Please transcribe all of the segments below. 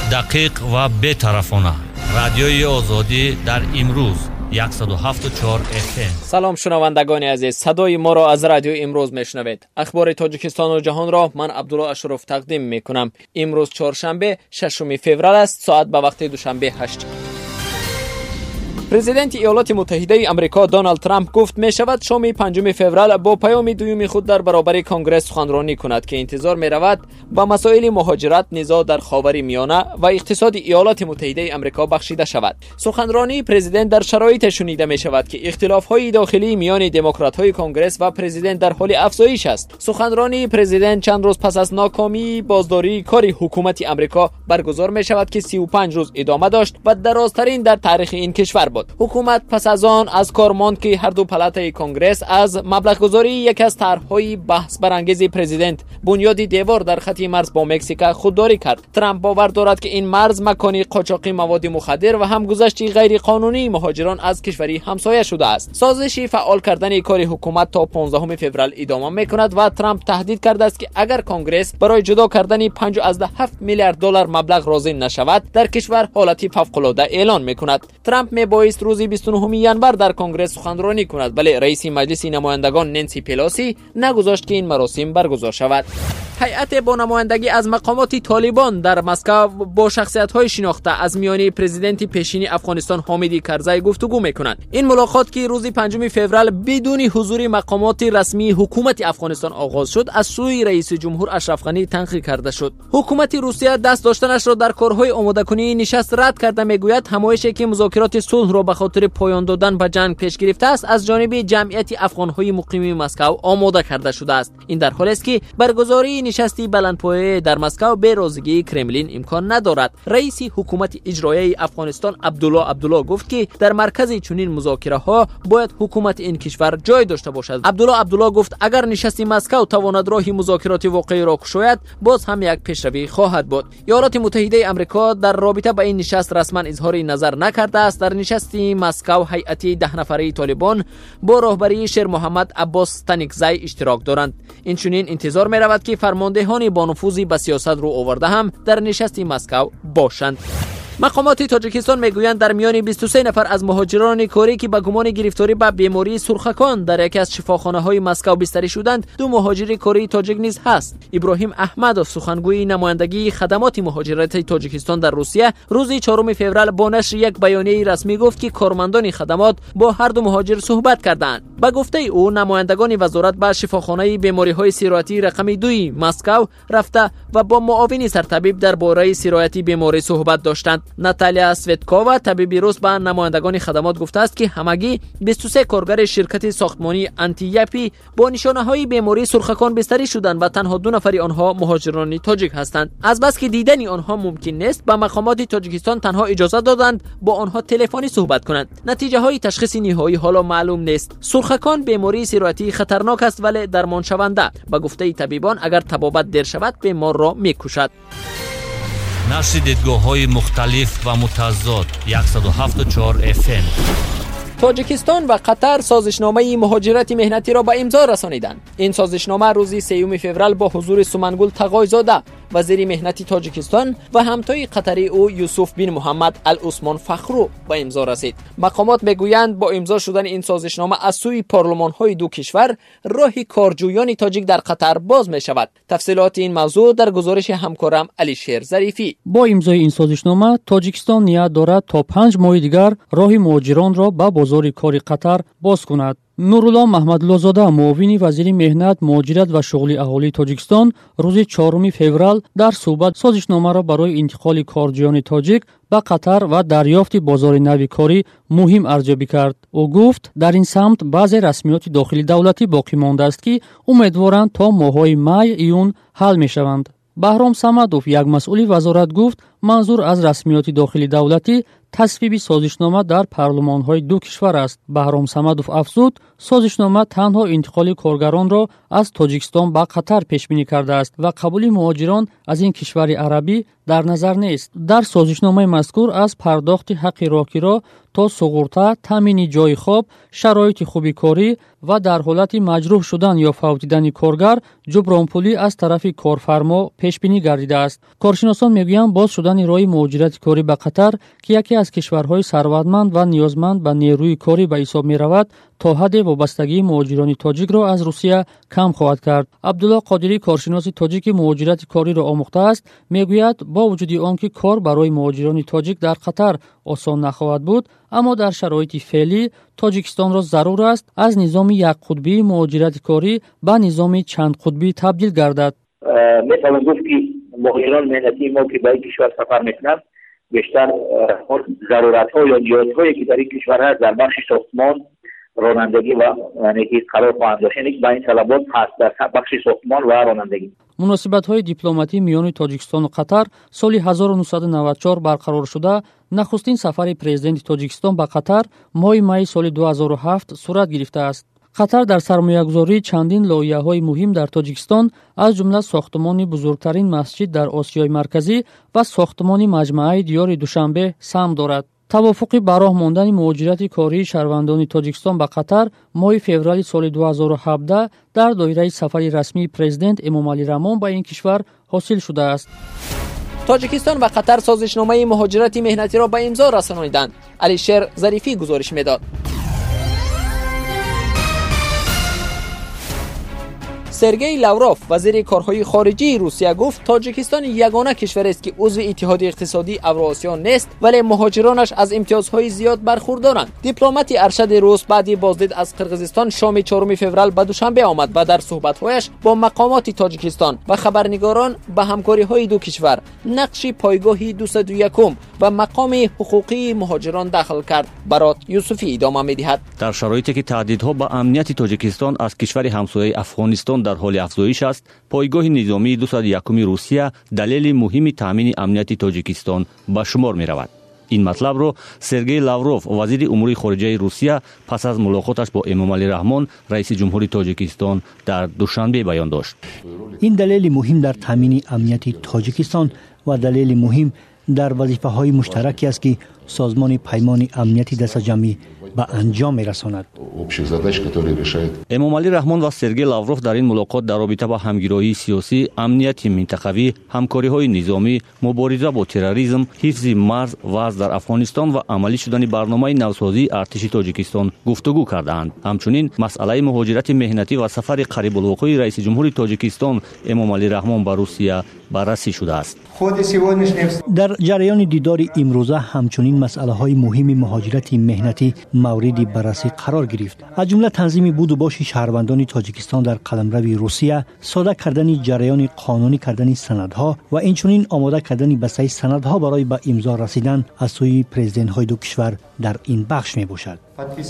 دقیق و بی‌طرفانه. رادیوی آزادی در امروز 107.4 FM. سلام شنوندگان عزیز، صدای ما را از رادیو امروز میشنوید. اخبار تاجیکستان و جهان را من عبدالله اشرف تقدیم میکنم. امروز چهارشنبه 6 فوریه است، ساعت به وقت دوشنبه 8. پرزیدنت ایالات متحده آمریکا دونالد ترامپ گفت می شود شام 5 فوریه با پیام دوم خود در برابر کنگره سخنرانی کند که انتظار می رود با مسائل مهاجرت، نزاع در خاورمیانه و اقتصاد ایالات متحده آمریکا بخشیده شود. سخنرانی پرزیدنت در شرایط شنیده می شود که اختلاف‌های داخلی میان دموکرات‌های کنگره و پرزیدنت در حال افزایش است. سخنرانی پرزیدنت چند روز پس از ناکامی بازداری کار حکومت آمریکا برگزار می شود که 35 روز ادامه داشت و درازترین در تاریخ این کشور بود. حکومت پس از آن از کار ماند که هر دو پالاتای کنگره از مبلغ گذاری یک از طرح‌های بحث برانگیز پرزیدنت بنیاد دیوار در خط مرز با مکزیک خودداری کرد. ترامپ باور دارد که این مرز مکانی قاچاقی مواد مخدر و همگذشت غیر قانونی مهاجران از کشوری همسایه شده است. سازشی فعال کردن کار حکومت تا 15 فوریه ادامه می‌کند و ترامپ تهدید کرده است که اگر کنگره برای جدا کردن 5.7 میلیارد دلار مبلغ راضی نشود، در کشور حالتی فوق‌العاده اعلان می‌کند. ترامپ می‌بایست روز 29 ژانویه در کنگره سخنرانی کند، ولی رئیس مجلس نمایندگان نانسی پلوسی نگذاشت که این مراسم برگزار شود. هیئت با نمایندگی از مقامات طالبان در مسکو با شخصیت‌های شناخته از میان پرزیدنت پیشین افغانستان حامد کرزی گفتگو می‌کنند. این ملاقات که روز 5 فوریه بدون حضور مقامات رسمی حکومت افغانستان آغاز شد، از سوی رئیس جمهور اشرف غنی تنقیح کرده شد. حکومت روسیه دست داشتنش را در کارهای آماده‌کنی نشست رد کرده، میگوید همایشی که مذاکرات صلح را به خاطر پایان دادن به جنگ پیش گرفته است از جانب جمعیت افغان‌های مقیم مسکو آماده کرده شده است. این در حالی است که برگزاری نشستی بلندپایه در مسکو به رضایت کرملین امکان ندارد. رئیس حکومت اجرایی افغانستان عبدالله گفت که در مرکز چنین مذاکره‌ها باید حکومت این کشور جای داشته باشد. عبدالله گفت اگر نشست مسکو تواند راه مذاکرات واقعی را گشاید، باز هم یک پیشروی خواهد بود. ایالات متحده آمریکا در رابطه با این نشست رسما اظهار نظر نکرده است. در نشست مسکو هیئت 10 نفره طالبان با راهبری شیر محمد عباس تنکزی اشتراک دارند. این چنین انتظار می رود که فرماندهان با نفوذی به سیاست رو آورده هم در نشست مسکو باشند. مقامات تاجیکستان میگویند در میان 23 نفر از مهاجران کاری که به گمان گرفتاری به بیماری سرخکان در یکی از شفاخانه‌های مسکو بستری شدند، 2 مهاجر کاری تاجیک نیز هست. ابراهیم احمدوف سخنگوی نمایندگی خدمات مهاجرت تاجیکستان در روسیه روز 4 فوریه با نشر یک بیانیه رسمی گفت که کارمندان خدمات با هر دو مهاجر صحبت کردند. به گفته او نمایندگان وزارت به شفاخانه بیماری‌های سیرایتی رقم 2 مسکو رفته و با معاون سرطبیب درباره سیرایتی بیماری صحبت داشتند. ناتالیا سویتکووا طبیب روس به نمایندگان خدمات گفته است که همگی 23 کارگر شرکت ساختمانی انتیاپی با نشانه‌های بیماری سرخکان بستری شدند و تنها 2 نفر آنها مهاجران تاجیک هستند. از بس که دیدن آنها ممکن نیست، به مقامات تاجیکستان تنها اجازه دادند با آنها تلفنی صحبت کنند. نتیجه های تشخیص نهایی حالا معلوم نیست. سرخکان بیماری سیرایتی خطرناک است ولی درمان شونده. به گفته طبیبان اگر تبابت دیر شود بیمار را میکشد. نشر دیدگاه‌های مختلف و متضاد 107.4 FM. تاجیکستان و قطر سازشنامه مهاجرت مهنتی را به امضا رسانیدند. این سازشنامه روز 3 فوریه با حضور سمنگل تقایزاده وزیر مهنتی تاجیکستان و همتای قطری او یوسف بن محمد العثمان فخرو به امضا رسید. مقامات میگویند با امضا شدن این سازشنامه از سوی پارلمان‌های دو کشور راه کارجویان تاجیک در قطر باز می شود. تفصیلات این موضوع در گزارش همکارم علی شیر ظریفی. با امضای این سازشنامه تاجیکستان نیت دارد تا 5 ماه دیگر راه مهاجران را به بازار کار قطر باز کند. نورالله محمدالله‌زاده معاون وزیر مهنت، مهاجرت و شغل اهالی تاجیکستان روز 4 فوریه در صحبت سازشنامه را برای انتقال کارجویان تاجیک به قطر و دریافت بازار نوی کاری مهم ارزیابی کرد. او گفت در این سمت بعضی رسمیات داخلی دولتی باقی مانده است که امیدوارند تا ماه‌های می ایون حل می‌شوند. بهرام صمدوف یک مسئول وزارت گفت منظور از رسمیات داخلی دولتی تصویب سازشنامه در پارلمان‌های دو کشور است. بهرام صمدوف افزود سازشنامه تنها انتقال کارگران را از تاجیکستان به قطر پیش بینی کرده است و قبول مهاجران از این کشور عربی در نظر نیست. در سازشنامه مذکور از پرداخت حق راهگیرا تا سقورتا، تامین جای خواب، شرایط خوبی کاری و در حالت مجروح شدن یا فوت دیدن کارگر جبران پولی از طرف کارفرما پیش بینی گردیده است. کارشناسان میگویند باز شدن шудани роҳи муҳоҷирати корӣ ба Қатар, ки яке аз кишварҳои сарватманд ва ниёзманд ба нерӯи корӣ ба ҳисоб меравад, то ҳадде вобастагии муҳоҷирони тоҷикро аз Русия кам хоҳад кард. Абдулло Қодирӣ, коршиноси тоҷики муҳоҷирати кориро омӯхтааст, мегӯяд бо вуҷуди он ки кор барои муҳоҷирони тоҷик дар Қатар осон нахоҳад буд, аммо дар шароити феълӣ Тоҷикистонро зарур аст аз низоми якқутбии муҳоҷирати корӣ ба низоми чандқутбӣ табдил гардад. метавон гуфт ки муҳоҷирон меҳнатии мо ки ба ин кишвар сафар мекунанд бештар заруратҳо ё ниёзҳое ки дар ин кишвар ҳаст дар бахши сохтмон ронандагӣ ва қарор хоҳанд дошт, яъне ба ин талабот ҳаст дар бахши сохтмон ва ронандагӣ. муносибатҳои дипломатӣ миёни Тоҷикистону Қатар соли 1994 барқарор шуда, нахустин сафари президенти Тоҷикистон ба Қатар моҳи майи соли 2007 сурат гирифтааст. Қатар дар сармоягузории чандин лоиҳаҳои муҳим дар Тоҷикистон, аз ҷумла сохтмони бузургтарин масҷид дар Осиёи марказӣ ва сохтмони маҷмаъаи диёри Душанбе сам дорад. тавофуқи ба роҳ мондани муҳоҷирати кории шаҳрвандони Тоҷикистон ба Қатар моҳи феврали соли 2017 дар доираи сафари расмии президент Эмомалӣ Раҳмон ба ин кишвар ҳосил шудааст. тоҷикистон ва Қатар созишномаи муҳоҷирати меҳнатиро ба имзо расониданд. Алишер Зарифӣ гузориш медод. Сергей Лавров, вазири корҳои хориҷии Русия, гуфт Тоҷикистон ягона кишварест ки узви иттиҳоди иқтисодии Авроосиё нест, вале муҳоҷиронаш аз имтиёзҳои зиёд бархурдоранд. Дипломати аршади Рус баъди боздид аз Қирғизистон шоми 4 феврал ба Душанбе омад ва дар суҳбатҳояш бо мақомоти Тоҷикистон ва хабарнигорон ба ҳамкориҳои ду кишвар, нақши пойгоҳи 201 ва мақоми ҳуқуқии муҳоҷирон дахл кард. Барот Юсуфӣ идома медиҳад. дар шароите ки таҳдидҳо ба амнияти Тоҷикистон аз кишвари ҳамсояи Афғонистон дар ҳоли афзоиш аст, пойгоҳи низомии 201 Русия далели муҳими таъмини амнияти Тоҷикистон ба шумор меравад. ин матлабро Сергей Лавров, вазири умури хориҷаи Русия, пас аз мулоқоташ бо Эмомалӣ Раҳмон, раиси ҷумҳури Тоҷикистон, дар Душанбе баён дошт. ин далели муҳим дар таъмини амнияти Тоҷикистон ва далели муҳим дар вазифаҳои муштараке аст ки созмони паймони амнияти дастаҷамъӣ ба анҷом мерасонад. Эмомалӣ Раҳмон ва Сергей Лавров дар ин мулоқот дар робита ба ҳамгироии сиёсӣ, амнияти минтақавӣ, ҳамкориҳои низомӣ, мубориза бо терроризм, ҳифзи марз, вазъ дар Афғонистон ва амалӣ шудани барномаи навсозии артиши Тоҷикистон гуфтугӯ кардаанд. ҳамчунин масъалаи муҳоҷирати меҳнатӣ ва сафари қарибулвуқӯи раиси ҷумҳури Тоҷикистон Эмомалӣ Раҳмон ба Русия баррасӣ шудааст. дар ҷараёни дидори имрӯза ҳамчунин масъалаҳои муҳими муҳоҷирати меҳнатӣ мавриди баррасӣ қарор гирифт. аз ҷумла танзими буду боши шаҳрвандони Тоҷикистон дар қаламрави Русия, сода кардани ҷараёни қонунӣ кардани санадҳо ва инчунин омода кардани бастаи санадҳо барои ба имзо расидан аз сӯи президентҳои ду кишвар дар ин бахш мебошад.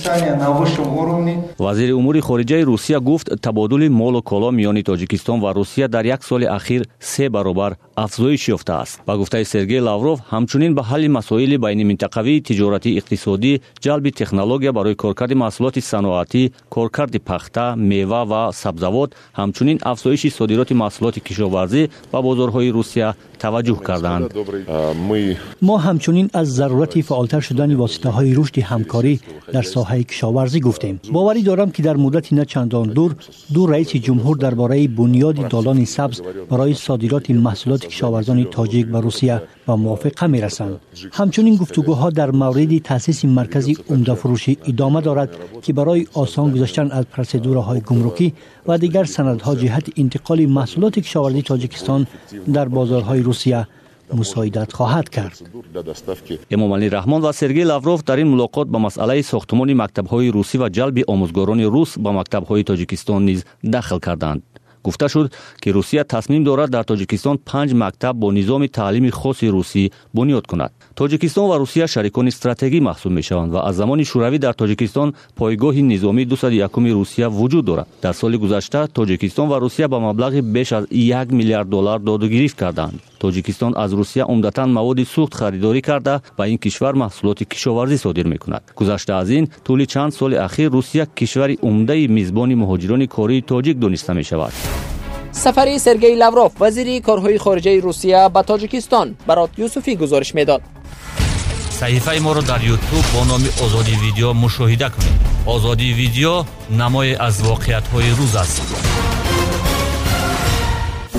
вазири умури хориҷаи Русия гуфт табодули молу коло миёни Тоҷикистон ва Русия дар як соли ахир 3 баробар афзоиш ёфтааст. Ба гуфтаи Сергей Лавров, ҳамчунин ба ҳалли масоили байниминтақавии тиҷоратӣ, иқтисодӣ, ҷалби технология барои коркарди маҳсулоти саноатӣ, коркарди пахта, мева ва сабзавот, ҳамчунин афзоиши содироти маҳсулоти кишоварзӣ ба бозорҳои Русия таваҷҷӯҳ карданд. мо ҳамчунин аз зарурати фаъолтар шудани воситаҳои рушди ҳамкорӣ дар соҳаи кишоварзӣ гуфтем. боварӣ дорам ки дар муддати на чандон дур ду раиси ҷумҳур дар бораи бунёди долони сабз барои содироти маҳсулоти кишоварзони тоҷик ба Русия ба мувофиқа мерасанд. ҳамчунин гуфтугӯҳо дар мавриди таъсиси маркази умдафурӯшӣ идома дорад ки барои осон гузаштан аз процедураҳои гумрукӣ ва дигар санадҳо ҷиҳати интиқоли маҳсулоти кишоварзии Тоҷикистон дар бозорҳои Русия мусоидат хоҳад кард. Эмомалӣ Раҳмон ва Сергей Лавров дар ин мулоқот ба масъалаи сохтмони мактабҳои русӣ ва ҷалби омӯзгорони рус ба мактабҳои Тоҷикистон низ дахл карданд. гуфта шуд ки Русия тасмим дорад дар Тоҷикистон 5 мактаб бо низоми таълими хоси русӣ бунёд кунад. Тоҷикистон ва Русия шарикони стратегӣ маҳсуб мешаванд ва аз замони шӯравӣ дар Тоҷикистон пойгоҳи низомии 201 Русия вуҷуд дорад. Дар соли гузашта Тоҷикистон ва Русия ба маблағи беш аз $1 миллиард додугирифт карданд. Тоҷикистон аз Русия умдатан маводи сӯхт харидорӣ карда ба ин кишвар маҳсулоти кишоварзӣ содир мекунад. гузашта аз ин тӯли чанд соли ахир Русия кишвари умдаи мизбони муҳоҷирони кории тоҷик дониста мешавад. сафари Сергей Лавров, вазири корҳои хориҷаи Русия ба Тоҷикистон, Барот Юсуфӣ гузориш медод. саҳифаи моро дар YouTube бо номи Озоди видео мушоҳида кунед. Озоди видео намое аз воқеиятҳои рӯз аст.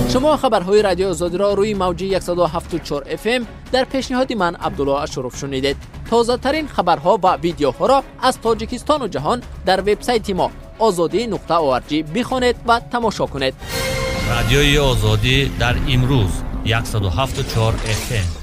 شما خبرهای رادیو آزادی را روی موج 107.4 FM در پیشنهاد من عبدالله اشرف شنیدید. تازه ترین خبرها و ویدیوها را از تاجیکستان و جهان در وبسایت ما azadi.org بخوانید و تماشا کنید. رادیوی آزادی در امروز 107.4 FM.